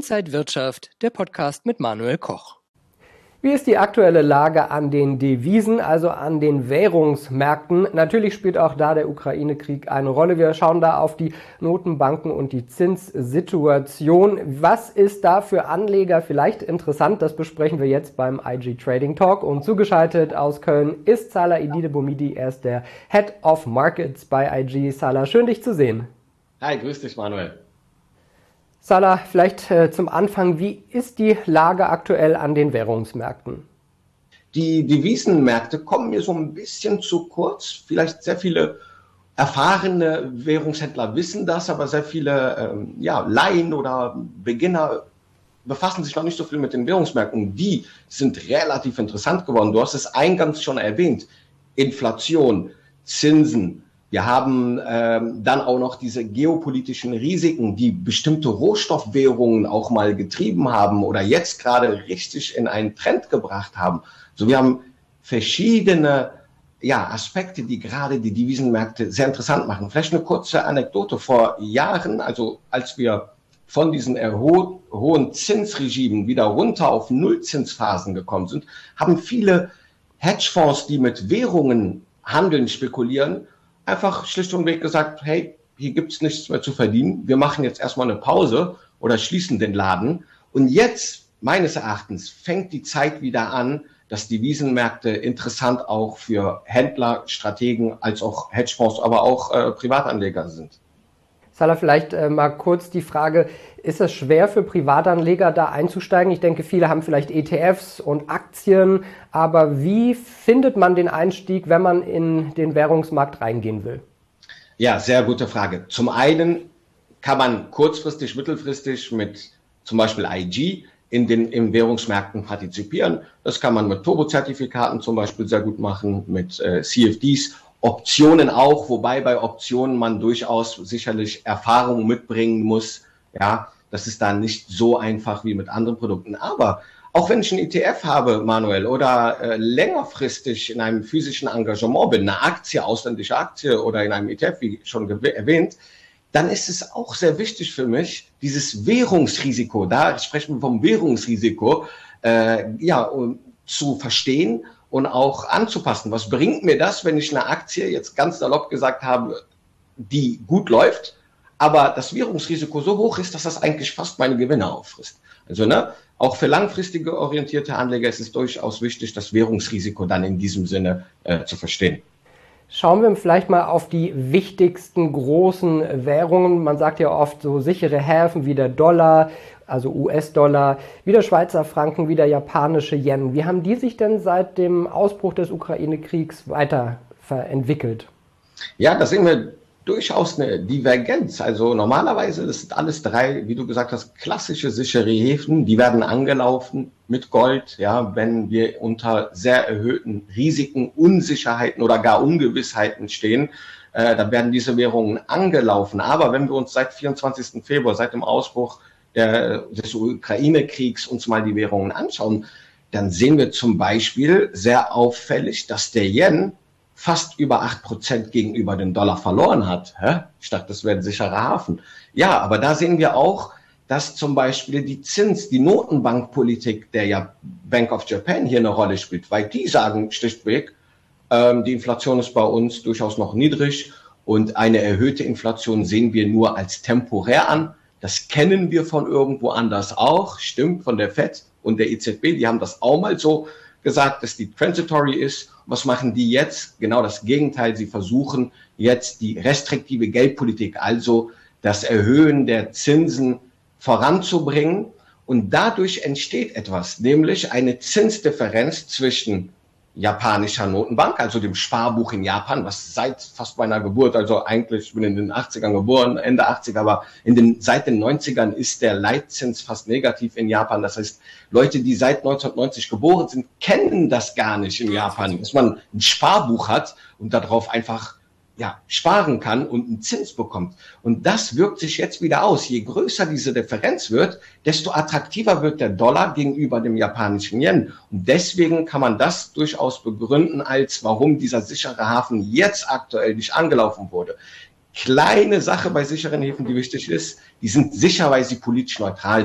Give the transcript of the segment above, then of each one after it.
Inside Wirtschaft, der Podcast mit Manuel Koch. Wie ist die aktuelle Lage an den Devisen, also an den Währungsmärkten? Natürlich spielt auch da der Ukraine-Krieg eine Rolle. Wir schauen da auf die Notenbanken und die Zinssituation. Was ist da für Anleger vielleicht interessant? Das besprechen wir jetzt beim IG Trading Talk. Und zugeschaltet aus Köln ist Salah Idide-Boumidi. Er ist der Head of Markets bei IG. Salah, schön dich zu sehen. Hi, grüß dich, Manuel. Salah, vielleicht zum Anfang, wie ist die Lage aktuell an den Währungsmärkten? Die Devisenmärkte kommen mir so ein bisschen zu kurz. Vielleicht sehr viele erfahrene Währungshändler wissen das, aber sehr viele Laien oder Beginner befassen sich noch nicht so viel mit den Währungsmärkten. Die sind relativ interessant geworden. Du hast es eingangs schon erwähnt. Inflation, Zinsen. Wir haben dann auch noch diese geopolitischen Risiken, die bestimmte Rohstoffwährungen auch mal getrieben haben oder jetzt gerade richtig in einen Trend gebracht haben. So, wir haben verschiedene Aspekte, die gerade die Devisenmärkte sehr interessant machen. Vielleicht eine kurze Anekdote. Vor Jahren, also als wir von diesen hohen Zinsregimen wieder runter auf Nullzinsphasen gekommen sind, haben viele Hedgefonds, die mit Währungen handeln, spekulieren, einfach schlicht und weg gesagt, hey, hier gibt's nichts mehr zu verdienen. Wir machen jetzt erstmal eine Pause oder schließen den Laden. Und jetzt, meines Erachtens, fängt die Zeit wieder an, dass Devisenmärkte interessant auch für Händler, Strategen als auch Hedgefonds, aber auch Privatanleger sind. Salah, vielleicht mal kurz die Frage, ist es schwer für Privatanleger da einzusteigen? Ich denke, viele haben vielleicht ETFs und Aktien, aber wie findet man den Einstieg, wenn man in den Währungsmarkt reingehen will? Ja, sehr gute Frage. Zum einen kann man kurzfristig, mittelfristig mit zum Beispiel IG in Währungsmärkten partizipieren. Das kann man mit Turbo-Zertifikaten zum Beispiel sehr gut machen, mit CFDs. Optionen auch, wobei bei Optionen man durchaus sicherlich Erfahrung mitbringen muss. Ja, das ist dann nicht so einfach wie mit anderen Produkten. Aber auch wenn ich einen ETF habe, Manuel, oder längerfristig in einem physischen Engagement bin, eine Aktie, ausländische Aktie oder in einem ETF, wie schon erwähnt, dann ist es auch sehr wichtig für mich, dieses Währungsrisiko, da sprechen wir vom Währungsrisiko, zu verstehen und auch anzupassen. Was bringt mir das, wenn ich eine Aktie, jetzt ganz salopp gesagt habe, die gut läuft, aber das Währungsrisiko so hoch ist, dass das eigentlich fast meine Gewinne auffrisst. Also auch für langfristige orientierte Anleger ist es durchaus wichtig, das Währungsrisiko dann in diesem Sinne zu verstehen. Schauen wir vielleicht mal auf die wichtigsten großen Währungen. Man sagt ja oft so sichere Häfen wie der Dollar, also US-Dollar, wie der Schweizer Franken, wie der japanische Yen. Wie haben die sich denn seit dem Ausbruch des Ukraine-Kriegs weiterentwickelt? Ja, da sehen wir durchaus eine Divergenz. Also normalerweise, das sind alles drei, wie du gesagt hast, klassische sichere Häfen. Die werden angelaufen mit Gold, ja, wenn wir unter sehr erhöhten Risiken, Unsicherheiten oder gar Ungewissheiten stehen. Dann werden diese Währungen angelaufen. Aber wenn wir uns seit 24. Februar, seit dem Ausbruch des Ukraine-Kriegs uns mal die Währungen anschauen, dann sehen wir zum Beispiel sehr auffällig, dass der Yen fast über 8% gegenüber dem Dollar verloren hat. Ich dachte, das wäre ein sicherer Hafen. Ja, aber da sehen wir auch, dass zum Beispiel die Notenbankpolitik der Bank of Japan hier eine Rolle spielt, weil die sagen schlichtweg, die Inflation ist bei uns durchaus noch niedrig und eine erhöhte Inflation sehen wir nur als temporär an. Das kennen wir von irgendwo anders auch, stimmt, von der FED und der EZB, die haben das auch mal so gesagt, dass die transitory ist. Was machen die jetzt? Genau das Gegenteil. Sie versuchen jetzt die restriktive Geldpolitik, also das Erhöhen der Zinsen voranzubringen. Und dadurch entsteht etwas, nämlich eine Zinsdifferenz zwischen japanischer Notenbank, also dem Sparbuch in Japan, was seit fast meiner Geburt, also eigentlich, ich bin in den 80ern geboren, Ende 80er, aber seit den 90ern ist der Leitzins fast negativ in Japan. Das heißt, Leute, die seit 1990 geboren sind, kennen das gar nicht in Japan, dass man ein Sparbuch hat und darauf einfach sparen kann und einen Zins bekommt. Und das wirkt sich jetzt wieder aus. Je größer diese Differenz wird, desto attraktiver wird der Dollar gegenüber dem japanischen Yen. Und deswegen kann man das durchaus begründen, als warum dieser sichere Hafen jetzt aktuell nicht angelaufen wurde. Kleine Sache bei sicheren Häfen, die wichtig ist, die sind sicher, weil sie politisch neutral sind.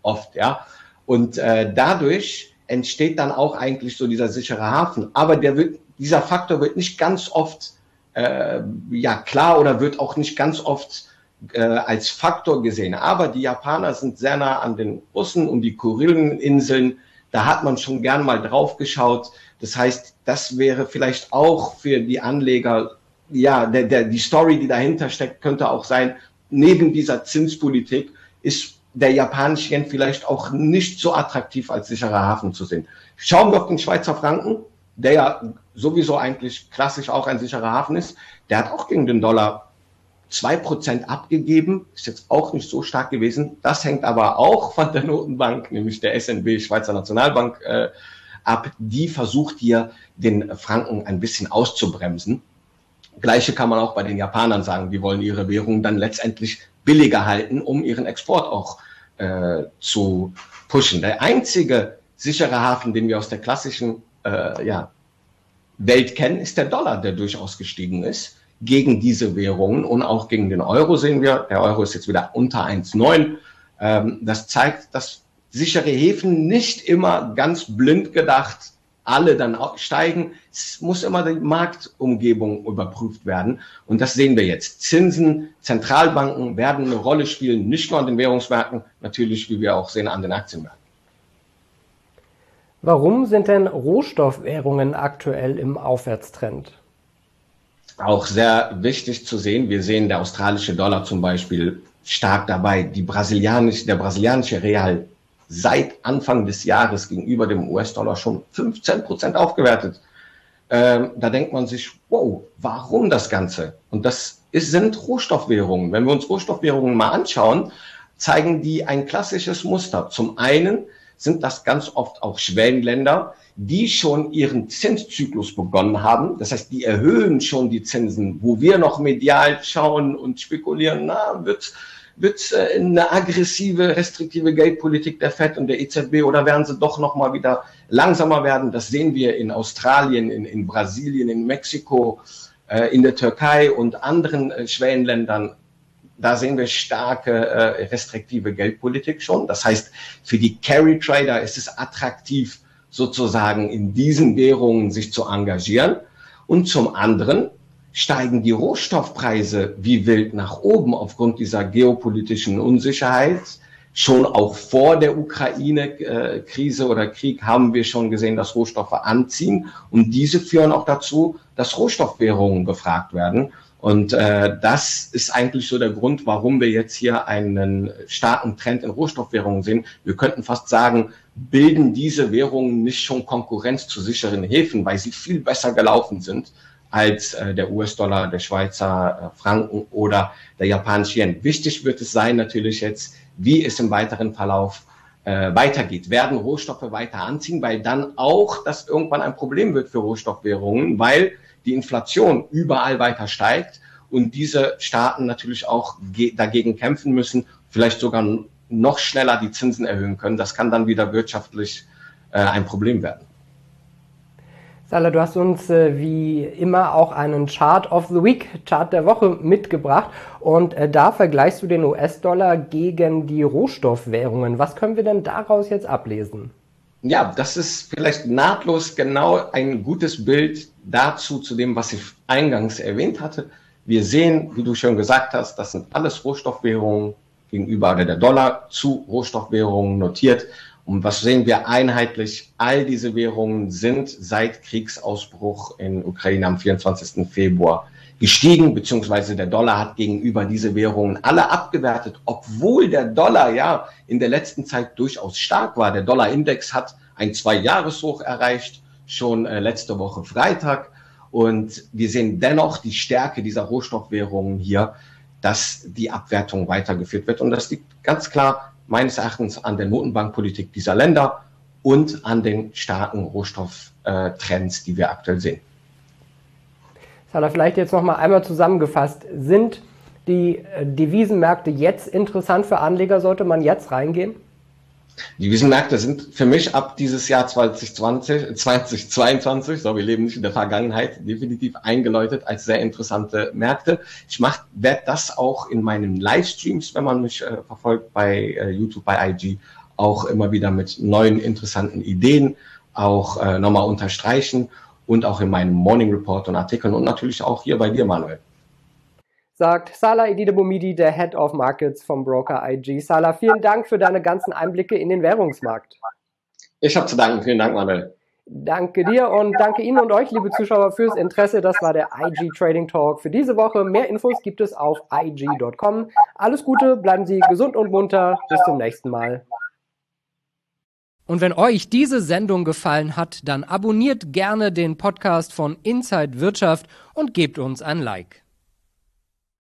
oft, ja. Und dadurch entsteht dann auch eigentlich so dieser sichere Hafen. Aber dieser Faktor wird nicht ganz oft klar oder wird auch nicht ganz oft als Faktor gesehen. Aber die Japaner sind sehr nah an den Russen und die Kurileninseln. Da hat man schon gern mal drauf geschaut. Das heißt, das wäre vielleicht auch für die Anleger, ja, die Story, die dahinter steckt, könnte auch sein, neben dieser Zinspolitik ist der japanische Yen vielleicht auch nicht so attraktiv als sicherer Hafen zu sehen. Schauen wir auf den Schweizer Franken, der ja sowieso eigentlich klassisch auch ein sicherer Hafen ist. Der hat auch gegen den Dollar 2% abgegeben, ist jetzt auch nicht so stark gewesen. Das hängt aber auch von der Notenbank, nämlich der SNB, Schweizer Nationalbank, ab. Die versucht hier, den Franken ein bisschen auszubremsen. Gleiche kann man auch bei den Japanern sagen. Die wollen ihre Währung dann letztendlich billiger halten, um ihren Export auch zu pushen. Der einzige sichere Hafen, den wir aus der klassischen Welt kennen, ist der Dollar, der durchaus gestiegen ist gegen diese Währungen und auch gegen den Euro sehen wir. Der Euro ist jetzt wieder unter 1,9. Das zeigt, dass sichere Häfen nicht immer ganz blind gedacht alle dann steigen. Es muss immer die Marktumgebung überprüft werden. Und das sehen wir jetzt. Zinsen, Zentralbanken werden eine Rolle spielen, nicht nur an den Währungsmärkten, natürlich, wie wir auch sehen, an den Aktienmärkten. Warum sind denn Rohstoffwährungen aktuell im Aufwärtstrend? Auch sehr wichtig zu sehen. Wir sehen der australische Dollar zum Beispiel stark dabei. Der brasilianische Real seit Anfang des Jahres gegenüber dem US-Dollar schon 15% aufgewertet. Da denkt man sich, wow, warum das Ganze? Und sind Rohstoffwährungen. Wenn wir uns Rohstoffwährungen mal anschauen, zeigen die ein klassisches Muster. Zum einen sind das ganz oft auch Schwellenländer, die schon ihren Zinszyklus begonnen haben. Das heißt, die erhöhen schon die Zinsen, wo wir noch medial schauen und spekulieren, wird eine aggressive, restriktive Geldpolitik der FED und der EZB oder werden sie doch noch mal wieder langsamer werden? Das sehen wir in Australien, in Brasilien, in Mexiko, in der Türkei und anderen Schwellenländern. Da sehen wir starke restriktive Geldpolitik schon. Das heißt, für die Carry Trader ist es attraktiv, sozusagen in diesen Währungen sich zu engagieren. Und zum anderen steigen die Rohstoffpreise wie wild nach oben aufgrund dieser geopolitischen Unsicherheit. Schon auch vor der Ukraine-Krise oder Krieg haben wir schon gesehen, dass Rohstoffe anziehen. Und diese führen auch dazu, dass Rohstoffwährungen gefragt werden. Und das ist eigentlich so der Grund, warum wir jetzt hier einen starken Trend in Rohstoffwährungen sehen. Wir könnten fast sagen, bilden diese Währungen nicht schon Konkurrenz zu sicheren Häfen, weil sie viel besser gelaufen sind als der US-Dollar, der Schweizer Franken oder der japanische Yen. Wichtig wird es sein natürlich jetzt, wie es im weiteren Verlauf weitergeht. Werden Rohstoffe weiter anziehen, weil dann auch das irgendwann ein Problem wird für Rohstoffwährungen, weil die Inflation überall weiter steigt und diese Staaten natürlich auch dagegen kämpfen müssen, vielleicht sogar noch schneller die Zinsen erhöhen können. Das kann dann wieder wirtschaftlich ein Problem werden. Salah, du hast uns wie immer auch einen Chart of the Week, Chart der Woche mitgebracht und da vergleichst du den US-Dollar gegen die Rohstoffwährungen. Was können wir denn daraus jetzt ablesen? Ja, das ist vielleicht nahtlos genau ein gutes Bild dazu, zu dem, was ich eingangs erwähnt hatte. Wir sehen, wie du schon gesagt hast, das sind alles Rohstoffwährungen gegenüber oder der Dollar zu Rohstoffwährungen notiert. Und was sehen wir einheitlich? All diese Währungen sind seit Kriegsausbruch in Ukraine am 24. Februar gestiegen, beziehungsweise der Dollar hat gegenüber diese Währungen alle abgewertet, obwohl der Dollar ja in der letzten Zeit durchaus stark war. Der Dollarindex hat ein 2-Jahres-Hoch erreicht, schon letzte Woche Freitag. Und wir sehen dennoch die Stärke dieser Rohstoffwährungen hier, dass die Abwertung weitergeführt wird. Und das liegt ganz klar meines Erachtens an der Notenbankpolitik dieser Länder und an den starken Rohstofftrends, die wir aktuell sehen. Salah, vielleicht jetzt noch mal einmal zusammengefasst. Sind die Devisenmärkte jetzt interessant für Anleger? Sollte man jetzt reingehen? Die Devisenmärkte sind für mich ab dieses Jahr 2022, so wir leben nicht in der Vergangenheit, definitiv eingeläutet als sehr interessante Märkte. Ich werde das auch in meinen Livestreams, wenn man mich verfolgt bei YouTube, bei IG, auch immer wieder mit neuen interessanten Ideen auch nochmal unterstreichen und auch in meinem Morning Report und Artikeln und natürlich auch hier bei dir, Manuel. Sagt Salah Edideboumidi, der Head of Markets vom Broker IG. Salah, vielen Dank für deine ganzen Einblicke in den Währungsmarkt. Ich habe zu danken. Vielen Dank, Manuel. Danke dir und danke Ihnen und euch, liebe Zuschauer, fürs Interesse. Das war der IG Trading Talk für diese Woche. Mehr Infos gibt es auf IG.com. Alles Gute, bleiben Sie gesund und munter. Bis zum nächsten Mal. Und wenn euch diese Sendung gefallen hat, dann abonniert gerne den Podcast von Inside Wirtschaft und gebt uns ein Like.